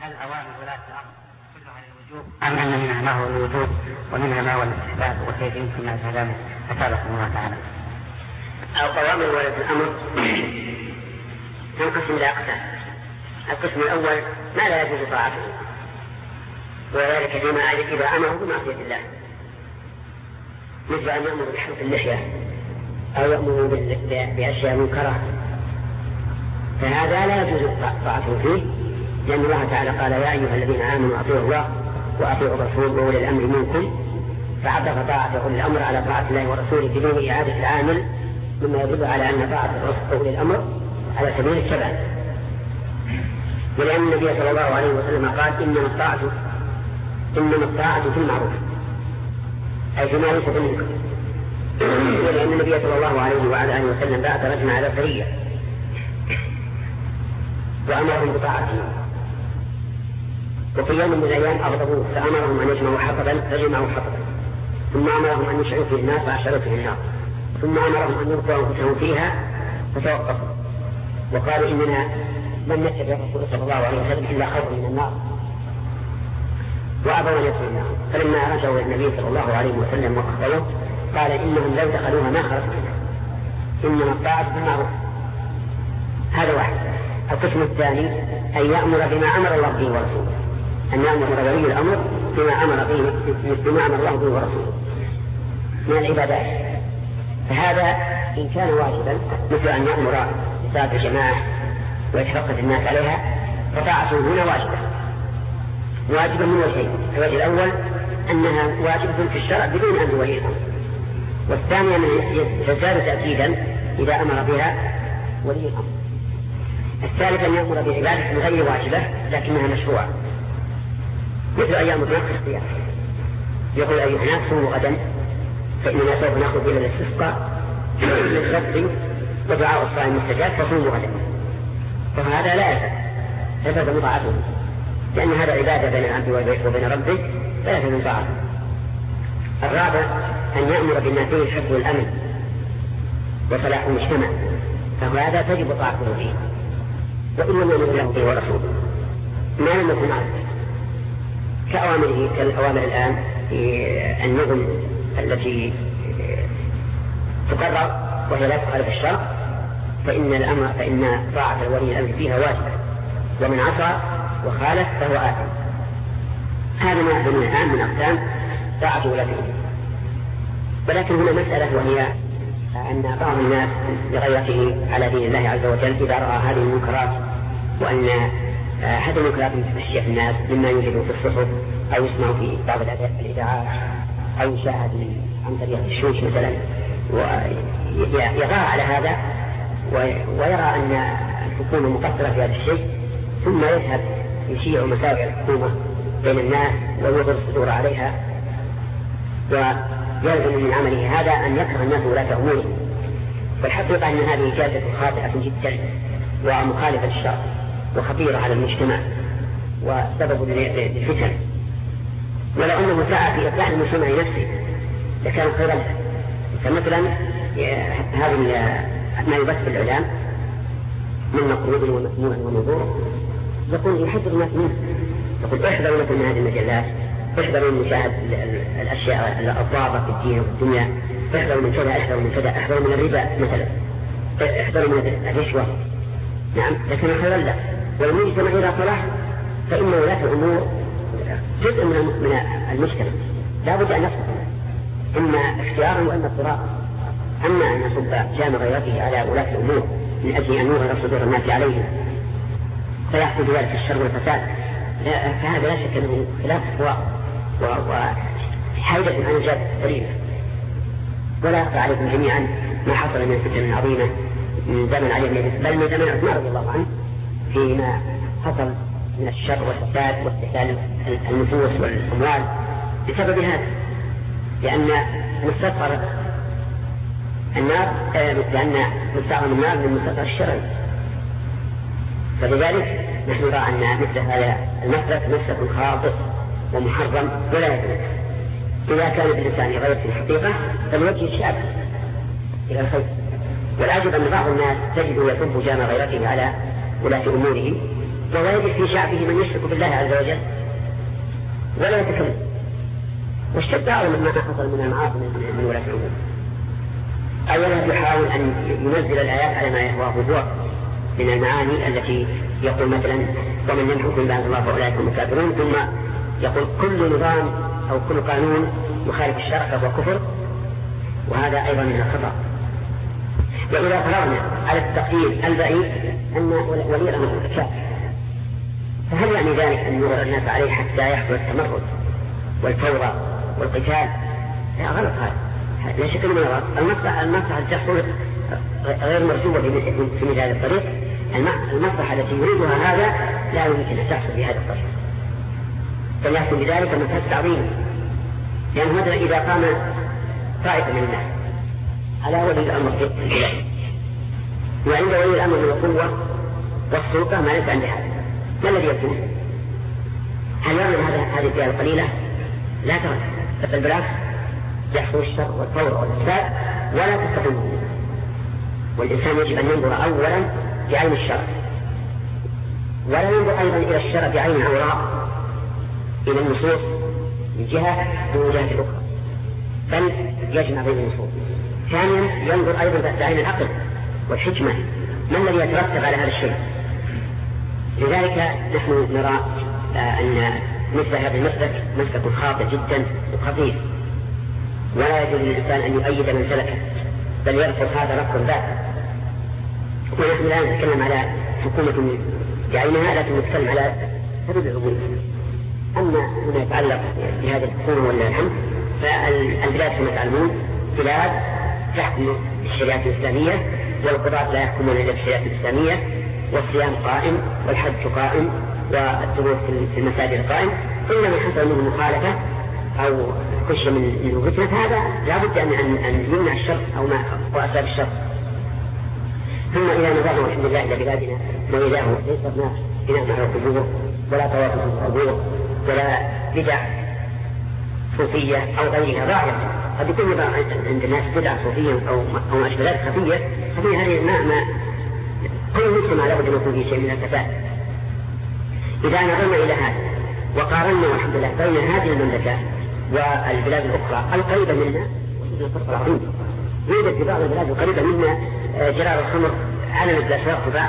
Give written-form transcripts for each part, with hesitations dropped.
هل أوامر ولاة الأمر كلها للوجوب أم أن منها ما هو الوجوب ومنها ما هو الاستحباب وكيف يمكن مع ذلك؟ أسألكم الله تعالى. أوامر ولاة الأمر تنقسم إلى أقسام. القسم الأول ما لا يجوز طاعته، وذلك فيما إذا أمره بمعصية الله، مثل أن يأمر بحلق اللحية أو يأمر بأشياء منكرة، فهذا لا يجوز طاعته فيه، لأن الله تعالى قال: يا أيها الذين آمنوا أطيعوا الله وأطيعوا الرسول وأولي الأمر منكم، فعطف طاعة أولي الأمر على طاعة الله ورسوله بدون إعادة العامل، مما يدل على أن طاعة أولي الأمر على سبيل التبع. ولأن النبي صلى الله عليه وسلم قال: إنما الطاعة في المعروف، أي فيما ليس بالمنكر. ولأن النبي صلى الله عليه وعلى آله وسلم بعث رجلا على سرية وأمرهم بطاعته، وفي يوم من الأيام أغضبوه فأمرهم أن يجمعوا حطبا فجمعوا حطبا، ثم أمرهم أن يشعروا فيه الناس فأشعروا فيه النار، ثم أمرهم أن يلقوا أنفسهم فيها فتوقفوا وقالوا: إننا لم نتبع الرسول صلى الله عليه وسلم إلا خوفا من النار، وأبوا أن يدخلوا النار. فلما رجعوا إلى النبي صلى الله عليه وسلم وأخبروه قال: إنهم لو دخلوها ما خرجوا منها، إنما الطاعة بالمعروف. هذا واحد. القسم الثاني أن يأمر بما أمر الله به ورسوله، أن يأمر ولي الأمر بما أمر الله به ورسوله من العبادات، فهذا إن كان واجبا مثل أن يأمر بصلاة الجماعة ويتفقد الناس عليها، فطاعته هنا واجبة من وجهين: الوجه الأول أنها واجبة في الشرع بدون أمر ولي الأمر، والثانية تزداد تأكيدا إذا أمر بها ولي الأمر. الثالث أن يأمر بعبادة غير واجبة لكنها مشروعة، مثل أن يأمر بنقص الصيام، يقول: أيها الناس صوموا غدا فإننا سوف نخرج إلى الاستسقاء للغد ودعاء الصائم مستجاب فصوموا غدا، فهذا لا يلزم طاعته، لأن هذا عبادة بين العبد وبين ربه فلا يلزم طاعته. الرابع أن يأمر بما فيه الحفظ والأمن وصلاح المجتمع، فهذا تجب طاعته فيه، وإن لم يأمر الله به ورسوله ما لم يكن معه، كأوامره كالأوامر الآن في النظم التي تقرر وهي لا تخالف الشرع، فإن طاعة ولي الأمر فيها واجبة، ومن عصى وخالف فهو آثم. هذا ما أعلم الآن من أقسام طاعة ولاة الأمر. ولكن هنا مسألة، وهي أن بعض الناس بغيرته على دين الله عز وجل إذا رأى هذه المنكرات، وأن هذه المنكرات تتفشى في الناس مما يوجد في الصحف أو يسمع في بعض الإذاعات أو يشاهد عن طريق الشوش مثلا، ويضع على هذا ويرى أن الحكومة مقصرة في هذا الشيء، ثم يذهب يشيع مساوئ الحكومة بين الناس ويضر الصدور عليها، ويلزم من عمله هذا أن يكره الناس ولاة أمورهم. والحقيقة أن هذه إجازة خاطئة جدا ومخالفة الشرع وخطيرة على المجتمع وسبب للفتن، ولو أنه سعى في إصلاح المجتمع نفسه لكان خيرا له. فمثلا هذا ما يبث في الإعلام من مقروض ومسموع ومنظور يقول يحذر الناس منه، يقول: احذروا لكم من هذه المجلات، احذروا من مشاهد الأشياء الضارة في الدين وفي الدنيا، احذروا من كذا، احذروا من كذا، احذروا من الربا مثلا، احذروا من الرشوة. نعم، لكن خيرا له. والمجتمع إذا صلح فإن ولاة الأمور جزء من المجتمع لا بد أن يصلح، إما اختيارا وإما اضطرارا. أما أن يصب جام غيرته على ولاة الأمور من أجل أن يظهر صدور الناس عليهم فيحصل ذلك الشر والفساد، فهذا لا شك أنه خلاف وحيدة عن الجاد قليلة. ولا يخفى عليكم جميعا ما حصل من فتن عظيمة من زمن علي بن أبي طالب، بل من زمن عثمان رضي الله عنه، فيما حصل من الشر والفساد واستحلال النفوس والأموال بسبب هذا، لأن مستصغر النار لأن مستعمل النار من مستصغر الشرع. فلذلك نحن نرى أن مثل هذا المسلك مسلك خاطئ ومحرم ولا يجوز. إذا كان الإنسان غير في الحقيقة فالوجه الشاب إلى الخير. والعجب أن بعض الناس تجد يصب جام غيرته على ولاة أموره ويجد في شعبه من يشرك بالله عز وجل ولا يتكلم. والشرك أعظم مما حصل من المعاصي من ولاة الأمور. أولا يحاول أن ينزل الآيات على ما يهواه هو من المعاني التي يقول مثلا ومن لم يحكم بما أنزل الله فأولئك هم الكافرون، ثم يقول كل نظام أو كل قانون يخالف الشرع فهو كفر، وهذا أيضا من الخطأ. وإذا فرغنا على التقدير البعيد أن ولي الأمر كافر، فهل يعني ذلك أن يغر الناس عليه حتى يحصل التمرد والفوضى والقتال؟ لا، غلط هذا، لا شك من الغلط. المصلحة تحصل غير مرسومة في مثل هذا الطريق. المصلحة التي يريدها هذا لا يمكن أن تحصل بهذا الطريق، فليحصل بذلك مفاسد عظيمة. لأن مثلا إذا قام طائفة من الناس على ولي الأمر في البلاد وعند ولي الأمر من القوة والسلطة ما ليس عند هذا، ما الذي يكون؟ هل يعمل هذه الفئة القليلة؟ لا ترى، بل بالعكس يحصل الشر والفوضى والفساد ولا تستقيم. والإنسان يجب أن ينظر أولا بعين الشر، ولا ينظر أيضا إلى الشر بعين عوراء إلى النصوص من جهة دون جهة الأخرى، بل يجمع بين النصوص. ثانيا ينظر أيضا بعين العقل والحكمة، ما الذي يترتب على هذا الشيء. لذلك نحن نرى أن مثل هذا المسلك مسلك خاطئ جدا وخطير، ولا يجوز للإنسان أن يؤيد من سلكه، بل يرفض هذا رفضا باتا. ونحن لا نتكلم على حكومة بعينها، لكن نتكلم على سبيل العبودية. أما فيما يتعلق بهذه الحكومة ولا الحمد، فالبلاد كما تعلمون بلاد تحكم الشريعة الإسلامية، والقضاة لا يحكمون إلا بالشريعة الإسلامية، والصيام قائم والحج قائم والدروس في المساجد قائم. إلا من حصل منه مخالفة أو كشف من فتنة هذا لا بد أن يمنع الشر أو وأسباب الشر. ثم إذا نظرنا والحمد لله إلى بلادنا وإذا هو ليس هناك بناء على القبور ولا توافق في القبور ولا بدع صوفية أو غيرها ظاهرة. قد يكون عند الناس بدع صوفية أو أشبالات خفية هذه ما كل مجتمع لابد أن يكون فيه شيء من الفساد. إذا نظرنا إلى هذا وقارنا والحمد لله بين هذه المملكة والبلاد الأخرى القريبة منا، وجدنا فرق عظيم. يوجد في بعض البلاد القريبة منا جرار الخمر على الأسواق تباع،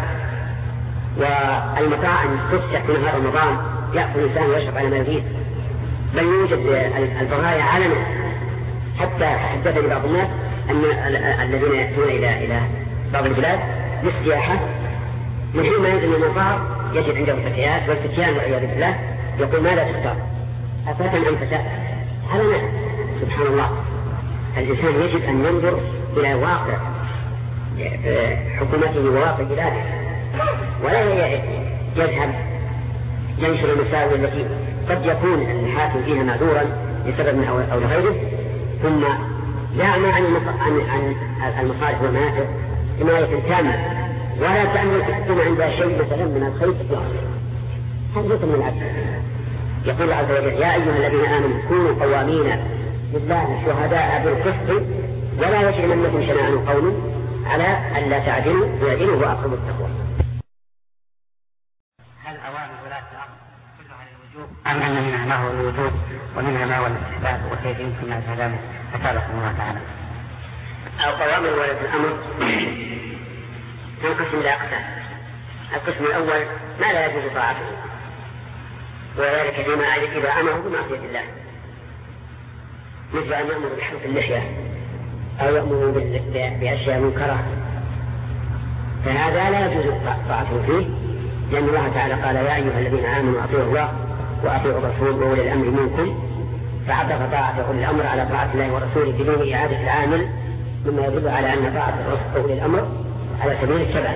والمطاعم تفتح في نهار رمضان يأكل الإنسان ويشرب على ما يريد، بل يوجد البغايا علنا. حتى حدثني بعض الناس أن الذين يأتون إلى بعض البلاد للسياحة من حين ما ينزل من المطار يجد عنده فتيات، والفتيان والعياذ بالله يقول ماذا تختار؟ أفاتا أم فتاة؟ هذا سبحان الله. الإنسان يجب أن ينظر إلى واقع حكومته وواقع بلاده، ولا يذهب ينشر المساوئ التي قد يكون الحاكم فيها معذورا لسبب أو لغيره، ثم يعمى عن المصالح والمنافع حماية تامة، ولا تعمل الحكومة عندها شيء مثلا من الخير إطلاقا. هذا جزء من العدل. يقول عز وجل يا أيها الذين آمنوا كونوا قوامين لله شهداء بالقسط ولا يجرمنكم شنآن قوم على ألا تعدلوا واعدلوا وأقربوا التقوى. هل أوامر ولاة الأمر كلها للوجوب أم أن منها ما هو الوجوب ومنها ما هو الاستحباب وكيف يمكن أن ذلك؟ أسألكم الله تعالى. أوامر ولاة الأمر تنقسم إلى أقسام. القسم الأول ما لا يجوز طاعته، وذلك فيما إذا أمره بمعصية الله، مثل أن يأمر بحلق اللحية أو يأمر بأشياء منكرة، فهذا لا يجوز طاعته فيه، لأن الله تعالى قال يا أيها الذين آمنوا أطيعوا الله وأطيعوا الرسول وأولي الأمر منكم، فعطف طاعة أولي الأمر على طاعة الله ورسوله بدون إعادة العامل، مما يدل على أن طاعة أولي الأمر على سبيل التبع.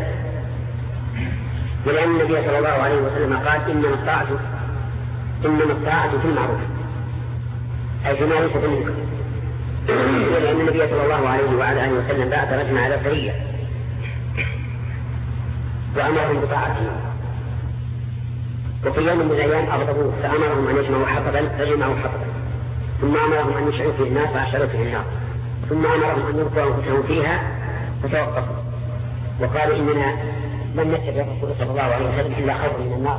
ولأن النبي صلى الله عليه وسلم قال إنما الطاعة في المعروف، أي فيما ليس بالمنكر. ولأن النبي صلى الله عليه وعلى آله وسلم بعث رجلا على سرية وأمرهم بطاعته، وفي يوم من الأيام أغضبوه فأمرهم أن يجمعوا حطبا فجمعوا حطبا، ثم أمرهم أن يشعروا فيه الناس فأشعروا فيه النار، ثم أمرهم أن يلقوا أنفسهم فيها فتوقفوا وقالوا إننا لم يتبع الرسول صلى الله عليه وسلم إلا خوفا من النار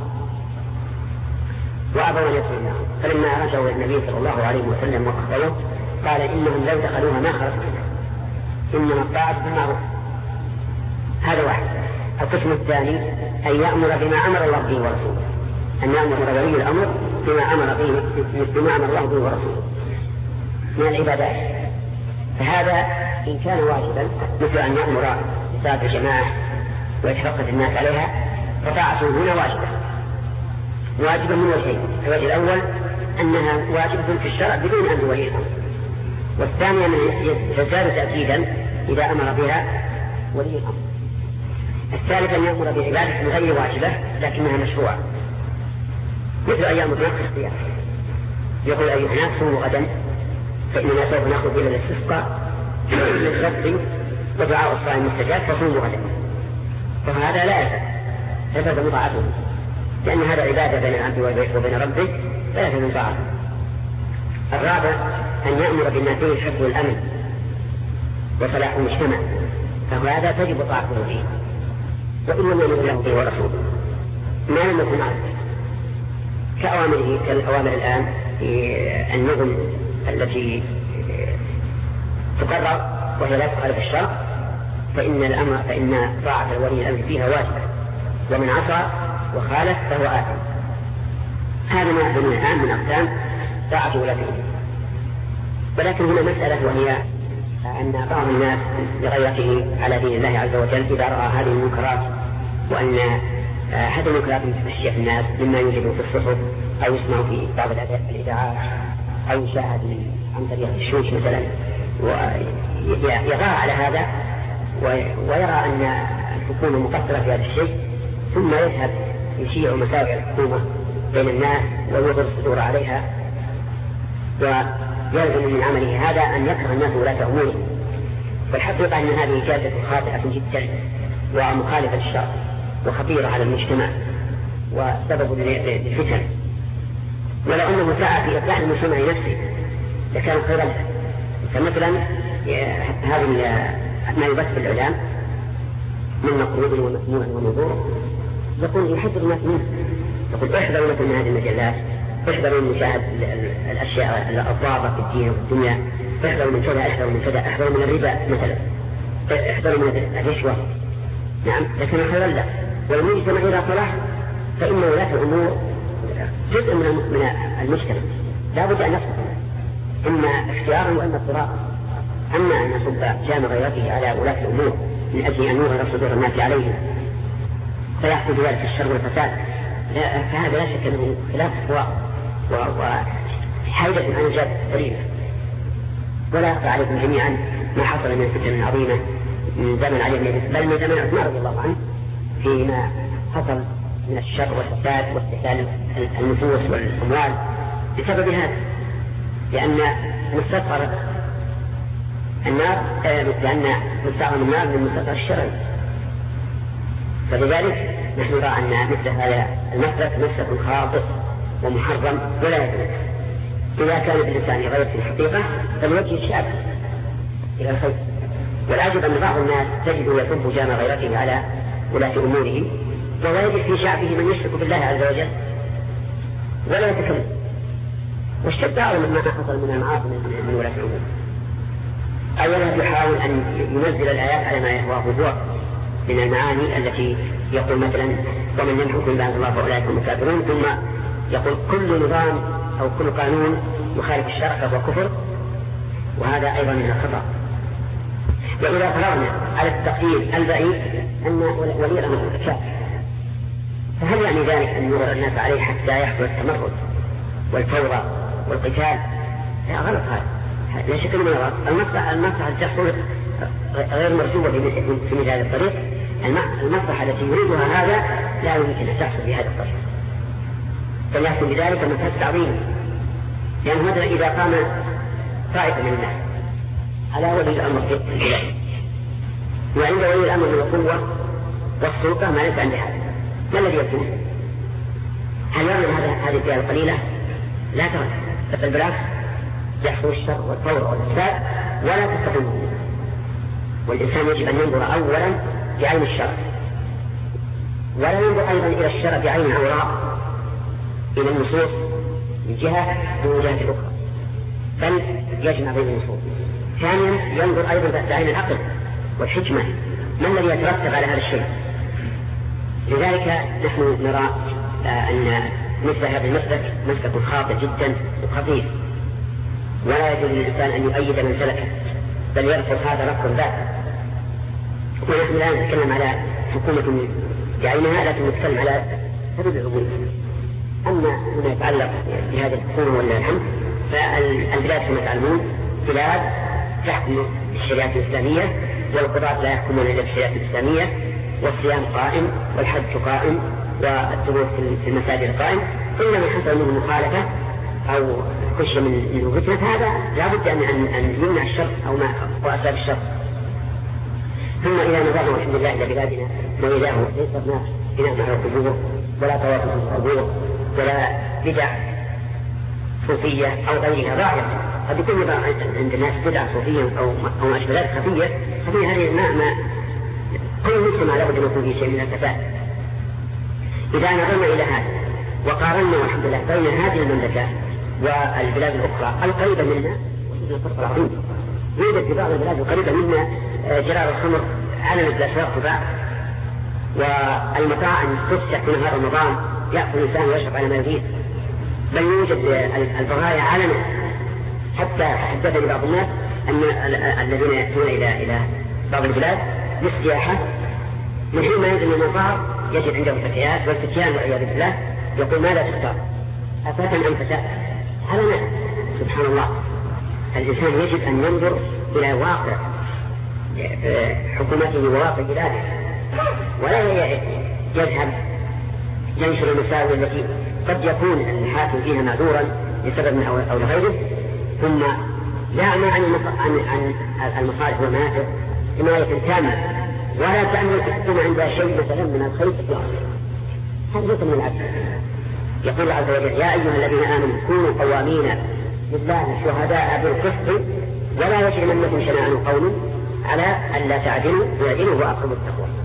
وأبوا أن يدخلوا النار. فلما رجعوا إلى النبي صلى الله عليه وسلم وأخبروه قال إنهم لو دخلوها ما خرجوا منها، إنما الطاعة بالمعروف. هذا واحد. القسم الثاني أن يأمر بما أمر الله به ورسوله، أن يأمر ولي الأمر بما أمر الله به ورسوله من العبادات. فهذا إن كان واجبا مثل أن يأمر بصلاة الجماعة ويتفقد الناس عليها فطاعته هنا واجبا من وجهين. الوجه الأول أنها واجبة في الشرع بدون أن ولي الأمر، والثاني أنه يزداد تأكيدا إذا أمر بها ولي الأمر. الثالث أن يأمر بعبادة غير واجبة لكنها مشروعة، مثل أيام الناس اختيار، يقول أيها الناس صوموا غدا فإننا سوف نخرج إلى الاستسقاء للرب ودعاء الصائم مستجاب فصوموا غدا، فهذا لا يلزم طاعته، لأن هذا عبادة بين العبد وبين ربه لا يلزم طاعته. الرابع أن يأمر بما فيه حفظ الأمن وصلاح المجتمع، فهذا تجب طاعته فيه وإن لم يأمر له به ورسوله ما لم يكن معه كأوامره كالأوامر الآن في النظم التي تقرر وهي لا تخالف الشرع، فإن طاعة ولي الأمر فيها واجبة، ومن عصى وخالف فهو آثم. هذا ما أعلمنا الآن من أقسام طاعة ولاة الأمور. ولكن هنا مسألة، وهي أن بعض الناس بغيرته على دين الله عز وجل إذا رأى هذه المنكرات، وأن هذه المنكرات تفشي في الناس مما يوجد في الصحف أو يسمع في بعض الإذاعات أو يشاهد عن طريق الشوش مثلا، ويغار على هذا ويرى أن الحكومة مقصرة في هذا الشيء، ثم يذهب يشيع مساوئ الحكومة بين الناس ويوضر الصدور عليها، ويلزم من عمله هذا أن يكره الناس ولاة أمورهم. والحقيقة أن هذه جادة خاطئة جدا ومخالفة الشرع وخطيرة على المجتمع وسبب للفتن، ولو أنه سعى في إصلاح المجتمع نفسه لكان خيرا. فمثلا هذا ما يبث في الإعلام من مقروض ومسموع ونظور يقول يحذر الناس منه، يقول احذروا لكم من هذه المجلات، احذروا من مشاهدة الأشياء الضارة في الدين والدنيا، احذروا من كذا، احذروا من كذا، احذروا من الربا مثلا، احذروا من الرشوة. نعم، لكن خيرا لا. والمجتمع إذا صلح فإن ولاة الأمور جزء من المجتمع لا بد أن يصلح، إما اختيارا وإما اضطرارا. أما أن يصب جام غيرته على ولاة الأمور من أجل أن يظهر صدور الناس عليهم فيحصل ذلك الشر والفساد، فهذا لا شك أنه خلاف وحيدة عن الجاد قريبة. ولا يخفى عليكم جميعا ما حصل من فتن عظيمة من زمن علي بن أبي طالب بل من زمن عثمان رضي الله عنه فيما حصل من الشر والفساد واستحلال النفوس والأموال بسبب هذا، لأن مستصغر النار لأن مستعمل النار من مستصغر الشرعي. فلذلك نحن نرى أن مثل هذا المسلك مسلك خاطئ ومحرم ولا يجوز. إذا كان الإنسان يغير في الحقيقة فالوجه الشاب إلى الخير. والعجب أن بعض الناس تجد يصب جام غيرته على ولاة أموره ولا يجد في شعبه من يشرك بالله عز وجل ولا يتكلم، والشد أعظم مما حصل من المعاصي من ولاة الأمور. أولا يحاول أن ينزل الآيات على ما يهواه هو من المعاني التي يقول مثلا ومن لم يحكم بأنزل الله فأولئك هم الكافرون، ثم يقول كل نظام أو كل قانون يخالف الشرع فهو كفر، وهذا أيضا من الخطأ. وإذا فرضنا على التقييد البعيد أن ولي الأمر كافر، فهل يعني ذلك أن يغر الناس عليه حتى يحصل التمرد والفوضى والقتال؟ لا، غلط هذا، لا شك من غلط. المصلحة تحصل غير مرجوة في مثل هذا الطريق. المصلحة التي يريدها هذا لا يمكن أن تحصل بهذا الطريق، فليحصل بذلك مفسد عظيم. لأن مثلا إذا قام طائفة من الناس على ولي الأمر في البلاد وعند ولي الأمر من القوة والسلطة ما ليس عند هذا، ما الذي يكون؟ هل يرى هذه الفئة القليلة؟ لا ترى، بل بالعكس يحصل الشر والفوضى والفساد ولا تستقيم. والإنسان يجب أن ينظر أولا بعين الشرع ولا ينظر أيضا إلى الشرع بعين عوراء إلى النصوص من جهة من جهة الأخرى، بل يجمع بين النصوص. ثانيا ينظر أيضا بعين العقل والحكمة، ما الذي يترتب على هذا الشيء. لذلك نحن نرى أن مثل هذا المسلك مسلك خاطئ جدا وخطير، ولا يجوز للإنسان أن يؤيد من سلكه، بل يرفض هذا رفضا باتا. ونحن لا نتكلم على حكومة بعينها، لكن نتكلم على حدود العبود. أما فيما يتعلق بهذه الحكومة ولا الحمد، فالبلاد كما تعلمون بلاد تحكم الشريعة الإسلامية، والقضاة لا يحكمون إلا بالشريعة الإسلامية، والصيام قائم والحج قائم والدروس في المساجد قائم، إلا من حصل منه مخالفة أو خشية من فتنة هذا لا بد أن يمنع الشر أو أسباب الشر. ثم إذا نظرنا والحمد لله إلى بلادنا وإلاه ليس هناك بناء على القبور ولا توافق القبور ولا بدع صوفية أو غيرها ظاهرة. قد يكون عند الناس بدع صوفية أو ما أشبه ذلك خفية هذه ما كل مسلم لابد أن يكون فيه شيء من الفساد. إذا نظرنا إلى هذا وقارنا والحمد لله بين هذه المملكة والبلاد الأخرى القريبة منا، وهذا الفرق العظيم. يوجد في بعض البلاد القريبة منا جرار الخمر على الأسواق تباع، والمطاعم تفتح في نهار رمضان يأكل الإنسان ويشرب على ما يريد، بل يوجد البغايا علنا. حتى حدثني بعض الناس أن الذين يأتون إلى بعض البلاد للسياحة من حين ما ينزل من المطار يجد عنده فتيات، والفتيان والعياذ بالله يقول ماذا تختار؟ أفتى أم فتاة؟ علنا. سبحان الله. الإنسان يجب أن ينظر إلى واقع حكومته وواقع بلاده، ولا يذهب ينشر المساوئ التي قد يكون الحاكم فيها معذورا لسبب أو لغيره، ثم يعمى عن المصالح والمنافع حماية تامة، ولا تعمل الحكومة عندها شيء مثلا من الخير في الأرض. هذا ليس من العدل. يقول الله عز وجل يا أيها الذين آمنوا كونوا قوامين لله شهداء بالقسط ولا يجرمنكم شنآن قوم على ألا تعدلوا واعدلوا وأقربوا التقوى.